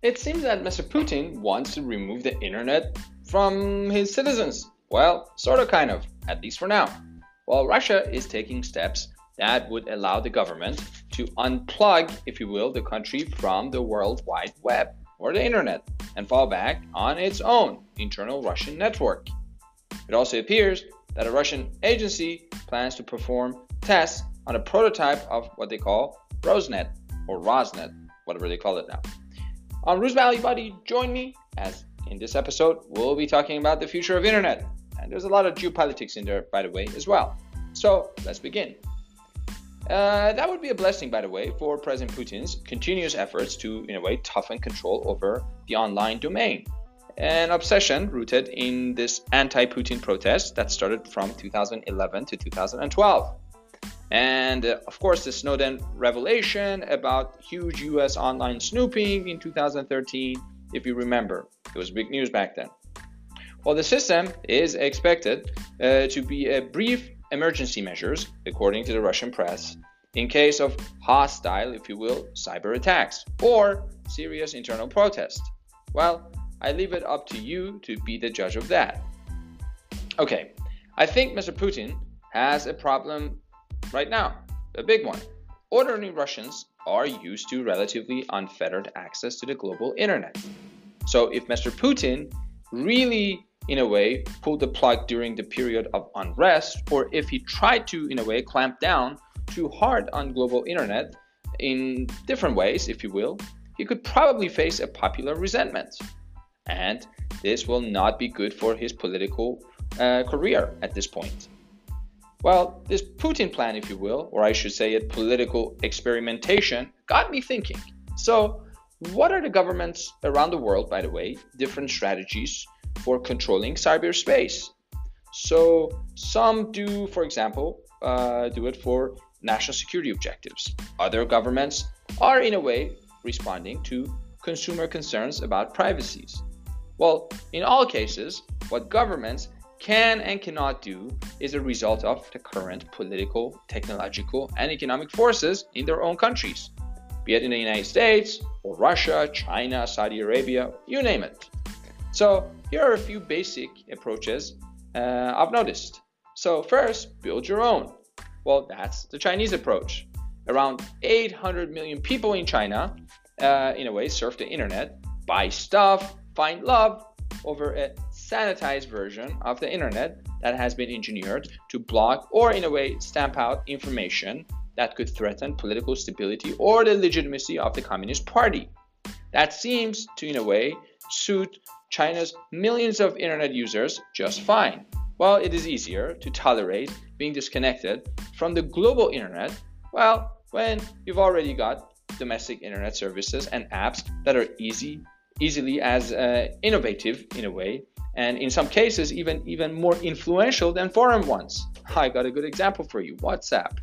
It seems that Mr. Putin wants to remove the internet from his citizens. Well, sort of, kind of, at least for now. While Russia is taking steps that would allow the government to unplug, if you will, the country from the World Wide Web or the internet and fall back on its own internal Russian network. It also appears that a Russian agency plans to perform tests on a prototype of what they call Rosnet or Rosnet, whatever they call it now. On Ruse Valley Buddy, join me as in this episode we'll be talking about the future of internet. And there's a lot of geopolitics in there, by the way, as well. So let's begin. That would be a blessing, by the way, for President Putin's continuous efforts to, in a way, toughen control over the online domain. An obsession rooted in this anti-Putin protest that started from 2011 to 2012. And of course, the Snowden revelation about huge US online snooping in 2013, if you remember. It was big news back then. Well, the system is expected to be a brief emergency measures, according to the Russian press, in case of hostile, if you will, cyber attacks or serious internal protest. Well, I leave it up to you to be the judge of that. Okay, I think Mr. Putin has a problem right now, a big one. Ordinary Russians are used to relatively unfettered access to the global internet. So if Mr. Putin really, in a way, pulled the plug during the period of unrest, or if he tried to, in a way, clamp down too hard on global internet in different ways, if you will, he could probably face a popular resentment. And this will not be good for his political career at this point. Well, this Putin plan, if you will, or I should say it, political experimentation, got me thinking. So, what are the governments around the world, by the way, different strategies for controlling cyberspace? So, some do, for example, do it for national security objectives. Other governments are, in a way, responding to consumer concerns about privacy. Well, in all cases, what governments can and cannot do is a result of the current political, technological, and economic forces in their own countries, be it in the United States or Russia, China, Saudi Arabia, you name it. So here are a few basic approaches I've noticed. So first, build your own. Well, that's the Chinese approach. Around 800 million people in China, in a way, surf the internet, buy stuff, find love over a sanitized version of the internet that has been engineered to block or, in a way, stamp out information that could threaten political stability or the legitimacy of the Communist Party. That seems to, in a way, suit China's millions of internet users just fine. Well, it is easier to tolerate being disconnected from the global internet, well, when you've already got domestic internet services and apps that are easily as innovative in a way, and in some cases even more influential than foreign ones. I got a good example for you, WhatsApp.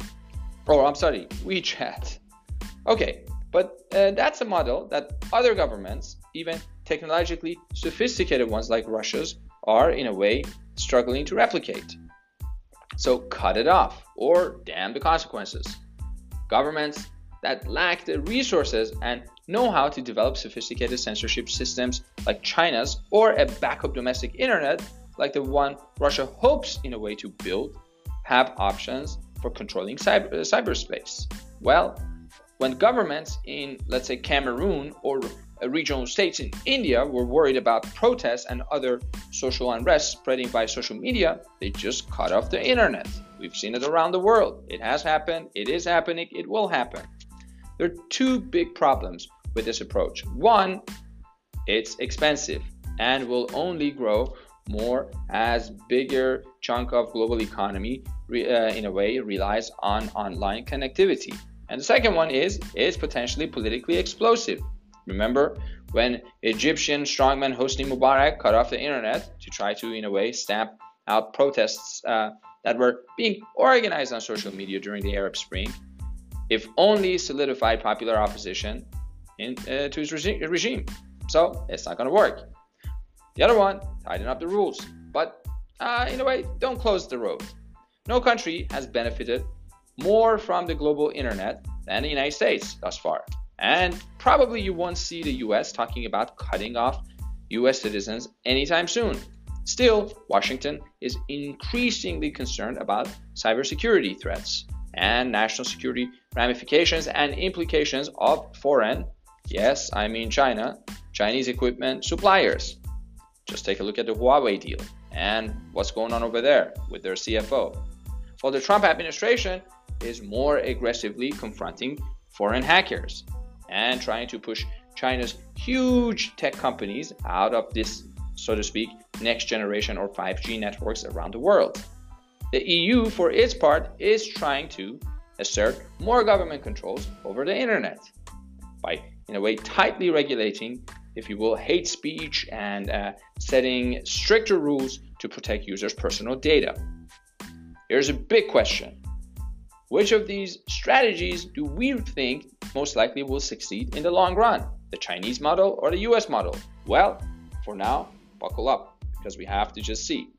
WeChat. Okay, but that's a model that other governments, even technologically sophisticated ones like Russia's, are in a way struggling to replicate. So cut it off or damn the consequences. Governments that lack the resources and know how to develop sophisticated censorship systems like China's or a backup domestic internet like the one Russia hopes in a way to build, have options for controlling cyberspace. Well, when governments in, let's say, Cameroon or regional states in India were worried about protests and other social unrest spreading by social media, they just cut off the internet. We've seen it around the world. It has happened, it is happening, it will happen. There are two big problems with this approach. One, it's expensive and will only grow more as bigger chunk of global economy in a way relies on online connectivity. And the second one is it's potentially politically explosive. Remember when Egyptian strongman Hosni Mubarak cut off the internet to try to, in a way, stamp out protests that were being organized on social media during the Arab Spring, if only solidified popular opposition to his regime. So it's not going to work. The other one, tighten up the rules. But in a way, don't close the road. No country has benefited more from the global internet than the United States thus far. And probably you won't see the US talking about cutting off US citizens anytime soon. Still, Washington is increasingly concerned about cybersecurity threats and national security ramifications and implications of foreign, yes, I mean Chinese equipment suppliers. Just take a look at the Huawei deal and what's going on over there with their CFO. While the Trump administration is more aggressively confronting foreign hackers and trying to push China's huge tech companies out of this, so to speak, next generation or 5G networks around the world. The EU, for its part, is trying to assert more government controls over the internet by, in a way, tightly regulating, if you will, hate speech and setting stricter rules to protect users' personal data. Here's a big question. Which of these strategies do we think most likely will succeed in the long run? The Chinese model or the US model? Well, for now, buckle up, because we have to just see.